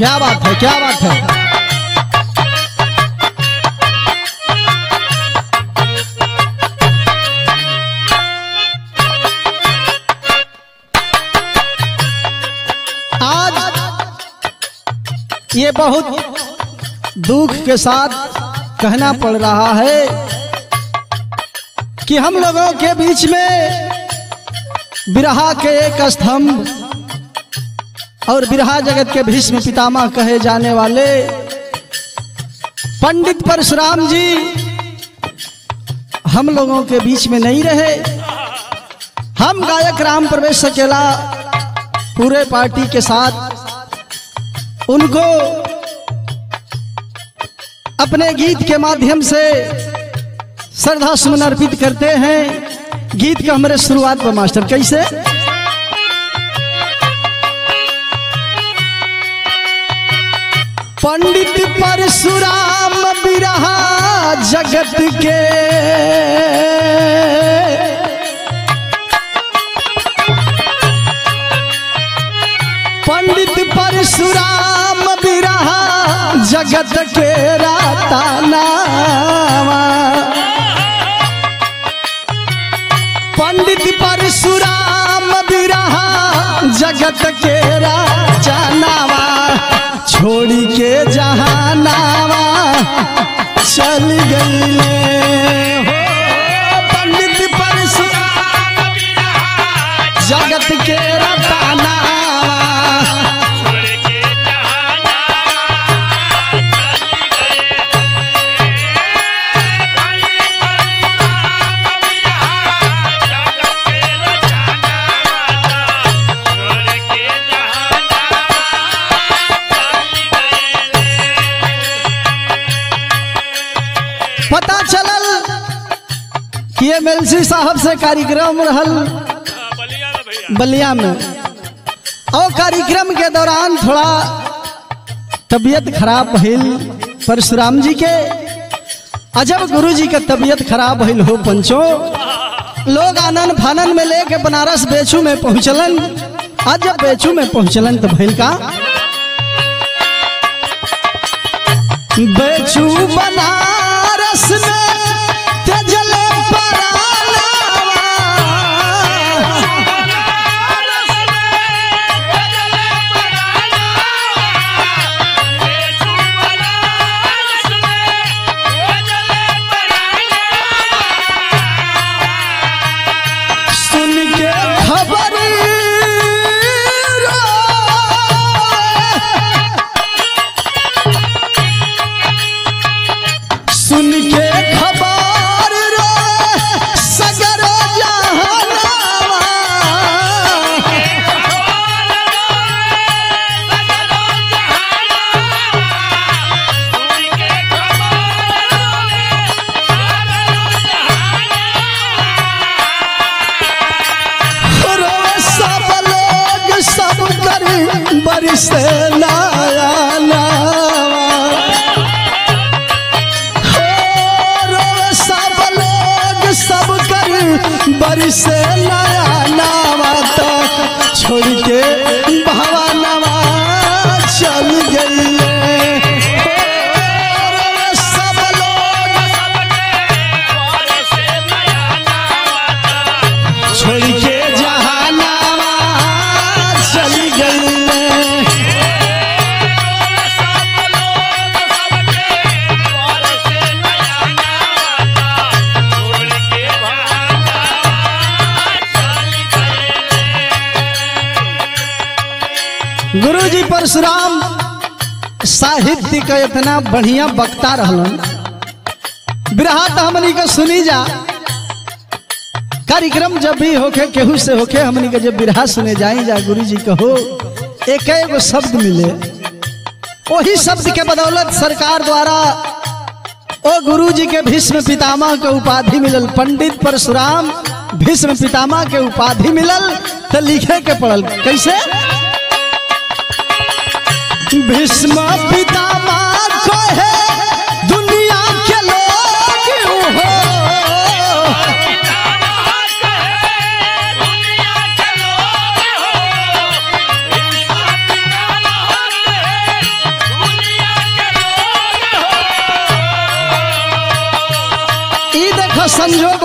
क्या बात है, क्या बात है। आज ये बहुत दुख के साथ कहना पड़ रहा है कि हम लोगों के बीच में बिरहा के एक स्तंभ और बिरहा जगत के भीष्म पितामह कहे जाने वाले पंडित परशुराम जी हम लोगों के बीच में नहीं रहे। हम गायक राम प्रवेश सकेला पूरे पार्टी के साथ उनको अपने गीत के माध्यम से श्रद्धा सुमन अर्पित करते हैं। गीत का हमारे शुरुआत पर मास्टर कैसे पंडित परशुराम बिरहा जगत के पंडित परशुराम बिरहा जगत के रातानावा पंडित परशुराम बिरहा जगत के राजानावा छोड़ी के जहानावा चल गई हो पंडित परशुराम जगत के रतानावा पता चलल कि एमएलसी साहब से कार्यक्रम रहल बलिया में और कार्यक्रम के दौरान थोड़ा तबीयत खराब भइल परशुराम जी के। अजब गुरु जी के तबीयत खराब भइल हो पंचों लोग आनन फानन में लेके बनारस बेचू में पहुंचलन। आज जब बेचू में पहुंचलन तो भइल का बेचू बनारस में तेजले सुन के खबर सुन के खबर रो सगर जहानावा रो सब लोग सब कर बरसे नया बरसे नया नावा तो छोड़ के भावा नवा चल गई सब लोग छोड़ के जहानावा चल गई गुरुजी परशुराम साहित्य का इतना बढ़िया वक्ता रहलन। बिरहा तो हमनी के सुनी जा कार्यक्रम जब भी होके केहू से होके हमनी के जब बिरहा सुने जाई जा गुरुजी कहो एक एगो शब्द मिले वही शब्द के बदौलत सरकार द्वारा ओ गुरुजी के भीष्म पितामह के उपाधि मिलल। पंडित परशुराम भीष्म पितामह के उपाधि मिलल तो लिखे के पड़ल कैसे भीष्म पितामह को है दुनिया के लोग हो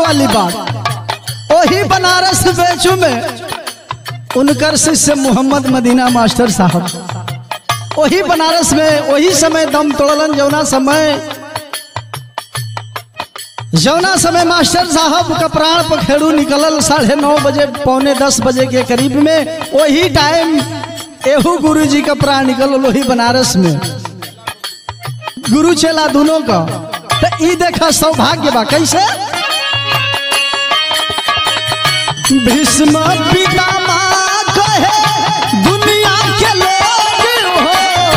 वाली बात, वही बनारस बेचू में उनकर शिष्य मोहम्मद मदीना मास्टर साहब वही बनारस में वही समय दम तोड़लन। जौना समय मास्टर साहब का प्राण पखेड़ू निकलल 9:30 बजे 9:45 बजे के करीब में, वही टाइम एहू गुरु जी का प्राण निकलल वही बनारस में, गुरु चेला दोनों का। तो ई देखा सौभाग्य बा कैसे, भीष्म पितामह कहे दुनिया के लोग हो,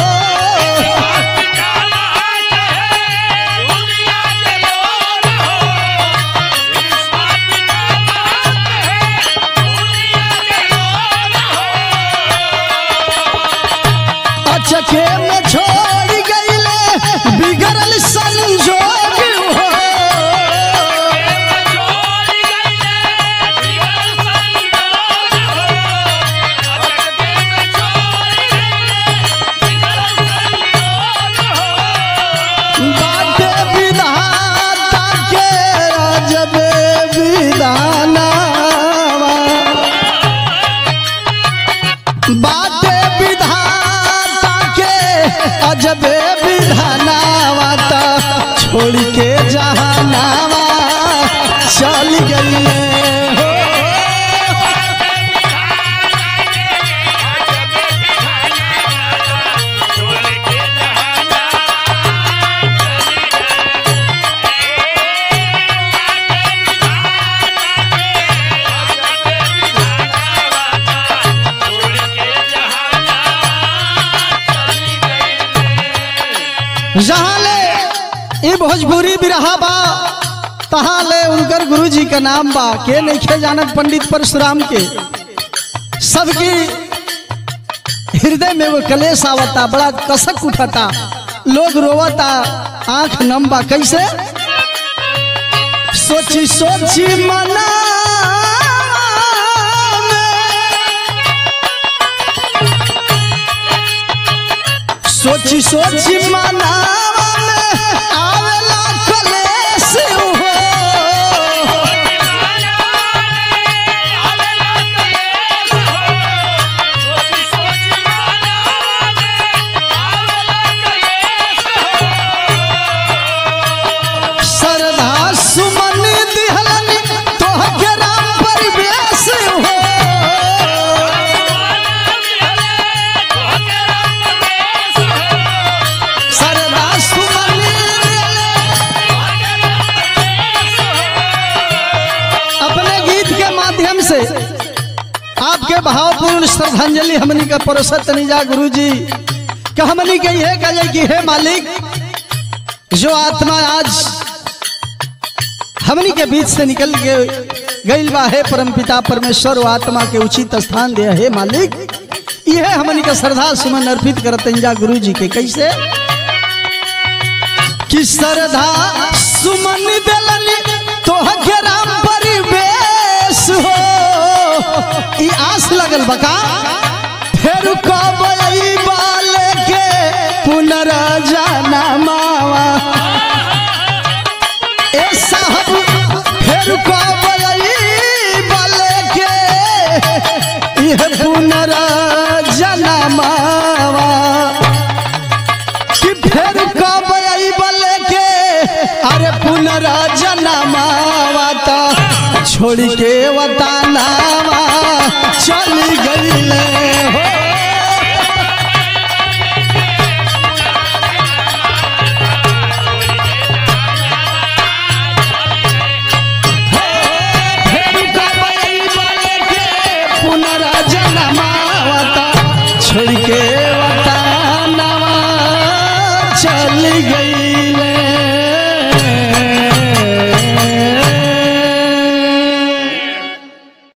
अचके में छोड़ गईले बिगड़ल संजोग हो, बाटे विधाता के अजब विधानावा, बाटे विधाता के अजब विधानावा, ता छोड़ के जहानावा चल गई हो। जहाँ ले ये भोजपुरी बिरहा बा तहाँ ले उनकर गुरु जी का नाम बा, के नहीं जानत पंडित परशुराम के। सबकी हृदय में वो कलेश आवता, बड़ा कसक उठाता, लोग रोवता, आंख नम बा कैसे, सोची सोची मना सोची सोची मनावा में आवेला कलेश हो, श्रद्धा सुमन दिहलन तोहके राम परिवेश हो, से आपके भावपूर्ण श्रद्धांजलि हमनी का परोसत निजा गुरु जी का हमनी के ये कहे कि हे मालिक, जो आत्मा आज हमनी के बीच से निकल के गईल बा, हे परमपिता परमेश्वर वो आत्मा के उचित स्थान दे। हे मालिक, यह हमनी का श्रद्धा सुमन अर्पित करते निजा गुरु जी के कैसे, कि श्रद्धा सुमन दिलनी तोहके राम परिवेश हो, ई आस लगल बका फिर कब बाले के पुनर्जन्मावा, ए साहब फिर कब बाले के यह पुनर्जन्मावा, कि फिर कब बाले के अरे पुनर्जन्मावा, तो छोड़ के वताना